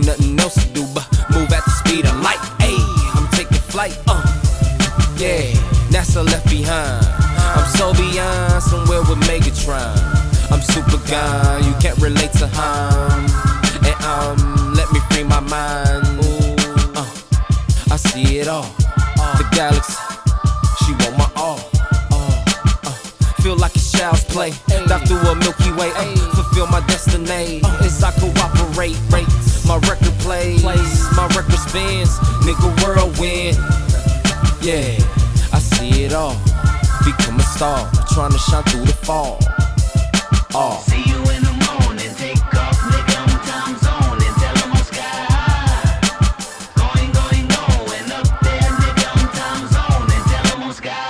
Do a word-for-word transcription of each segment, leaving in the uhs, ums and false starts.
nothing else to do but move at the speed of light. Ayy, I'm taking flight, uh, yeah, NASA left behind. I'm so beyond, somewhere with Megatron. I'm super gone, you can't relate to him. And um, let me free my mind. Ooh, uh, I see it all, the galaxy, she want my all. Feel like it's child's play. Dive through a Milky Way, uh, fulfill my destiny. As I cooperate, my record plays, my record spins, nigga whirlwind. Yeah, I see it all. Become a star, trying to shine through the fall. Oh. See you in the morning, take off, nigga, I'm time zone and tell them I'm sky. Going, going, going up there, nigga, I'm time zone and tell them I'm sky.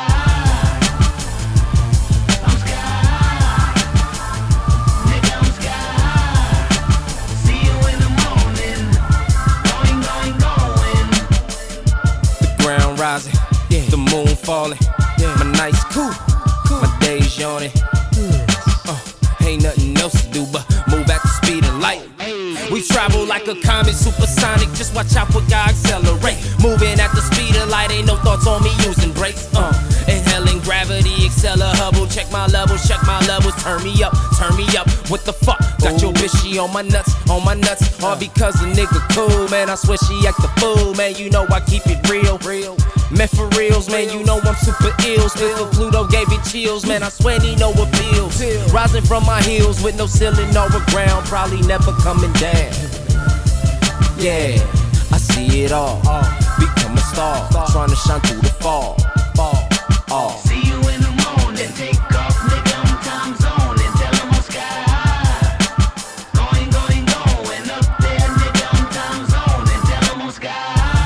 Rising, yeah. The moon falling, yeah. My night's cool, cool. My day's yawning. Uh, ain't nothing else to do but move at the speed of light. We travel like a comet, supersonic. Just watch out for God accelerate. Moving at the speed of light, ain't no thoughts on me using brakes. Uh, inhaling gravity, acceler Hubble. Check my levels, check my levels. Turn me up, turn me up. What the fuck? Got your bitch, she on my nuts, on my nuts. All because a nigga cool, man. I swear she act a fool, man. You know I keep it real, real. Man, for reals, man, you know I'm super ill. Spit for Pluto gave it chills, man, I swear he know what feels. Rising from my heels with no ceiling or a ground, probably never coming down. Yeah, I see it all, become a star, trying to shine through the fall. Oh. See you in the morning, take off, nigga, I'm time zone and tell them I'm sky. Going, going, going up there, nigga, I'm time zone and tell them I'm sky.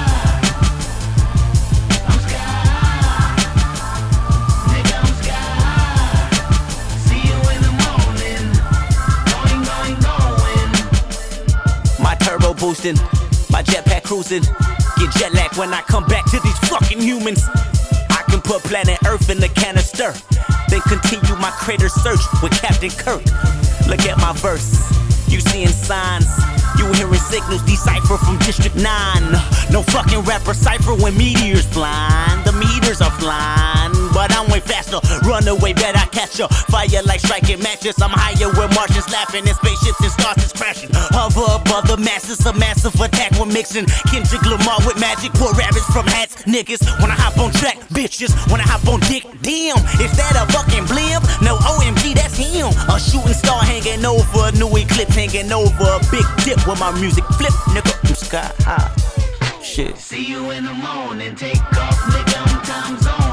Boosting, my jetpack cruising. Get jet lag when I come back to these fucking humans. I can put planet Earth in the canister, then continue my crater search with Captain Kirk. Look at my verse, you seeing signs, you hearing signals decipher from District nine. No fucking rapper cipher when meteors flying. The meters are flying, but I'm way faster. Run away, bet I catch ya. Fire like striking matches. I'm higher where Martians laughing and spaceships and stars is crashing. Hover above the masses, a massive attack. We're mixing Kendrick Lamar with magic. Poor rabbits from hats, niggas. When I hop on track, bitches. When I hop on dick, damn. Is that a fucking blimp? No, O M G, that's him. A shooting star hanging over, a new eclipse hanging over. A big dip with my music flip, nigga. I'm sky high. Shit. See you in the morning, take off, nigga, I'm time zone.